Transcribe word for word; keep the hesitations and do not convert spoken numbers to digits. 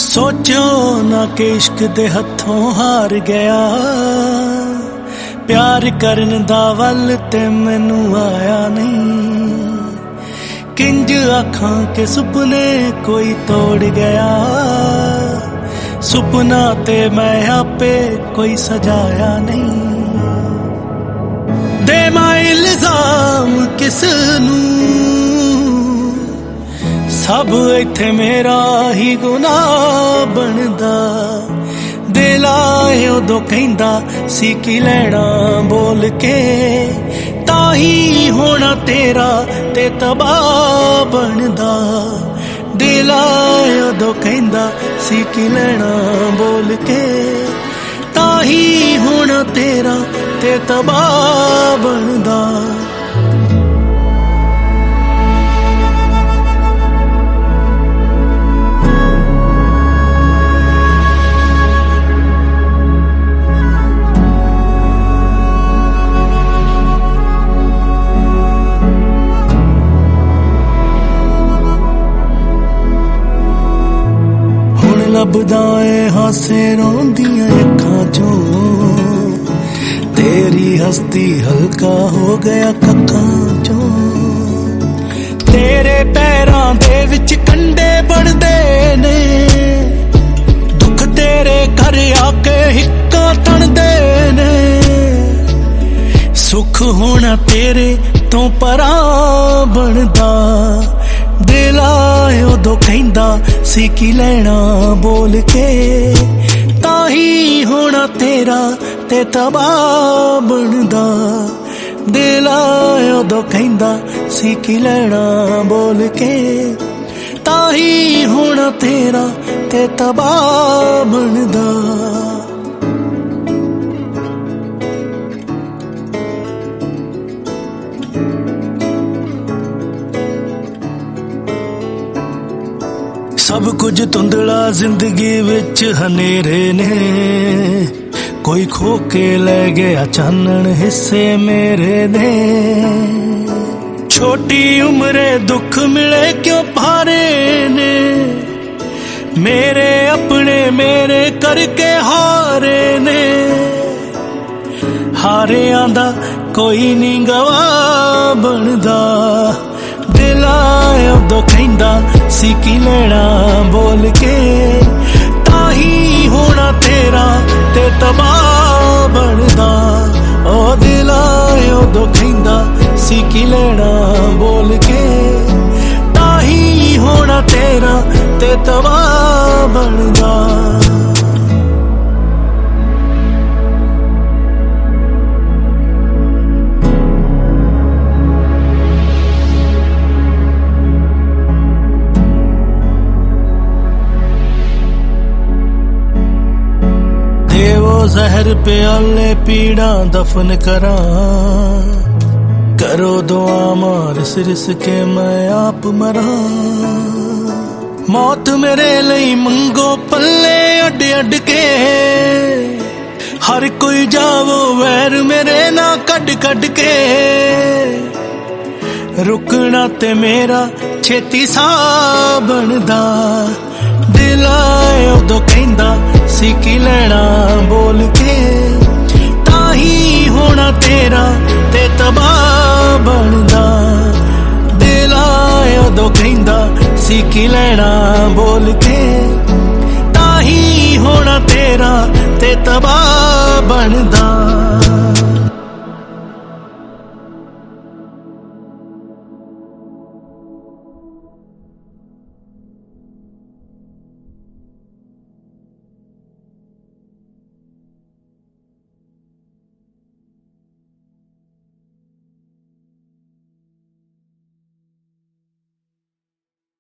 सोचो ना कि इश्क दे हथों हार गया, प्यार करन दा वल ते मैनू आया नहीं। किंज आखां के सुपने कोई तोड़ गया, सुपना ते मैं आपे कोई सजाया नहीं। दे मैं इल्जाम किस नू, सब इत्थे मेरा ही गुनाह बनदा। दिल आए उदों कहंदा सी की लैना बोल के, ताही होना तेरा ते तबाह बनदा। दिल आए उदों कहंदा सी की लैना बोल के, ताही होना तेरा ते तबाह बनदा। लभदा ए हासे रोंदियां अखां चों, तेरी हस्ती हल्का हो गया कखां चों। तेरे पैरां दे विच कंडे बनदे ने, दुख तेरे घर आके हिक्का तणदे ने। सुख होना तेरे तो परां बनदा। दिल आए उदों कहंदा सी की लैना बोल के, ताही होना तेरा ते तबाह बनदा। दिल आए उदों कहंदा सी की लैना बोल के, ताही होना तेरा ते तबाह बनदा। सब कुछ धुंधला जिंदगी विच हनेरे ने, कोई खो के ले गया चानन हिस्से मेरे ने। छोटी उम्रे दुख मिले क्यों भारे ने, मेरे अपने मेरे करके हारे ने। हारे आंदा कोई नहीं गवाह बनदा। दिल आए उदों कहंदा सी की लैना बोल के, ताही होना तेरा ते तबाह बनदा। ओ दिल आए उदों कहंदा सी की लैना बोल के, ताही होना तेरा ते तबाह बनदा। जहर प्याले पीड़ा दफन करा, करो दुआ मार सिरस के मैं आप मरा। मौत मेरे लई मंगो पल्ले अड अड के, हर कोई जावो वैर मेरे ना कड कड के। रुकना ते मेरा छेती सा बनदा। दिल आए उदों कहंदा सी की लैना बोल के, ताही होना तेरा ते तबाह बनदा। दिल आए उदों कहंदा सी की लैना बोल के, ताही होना तेरा ते तबाह बनदा।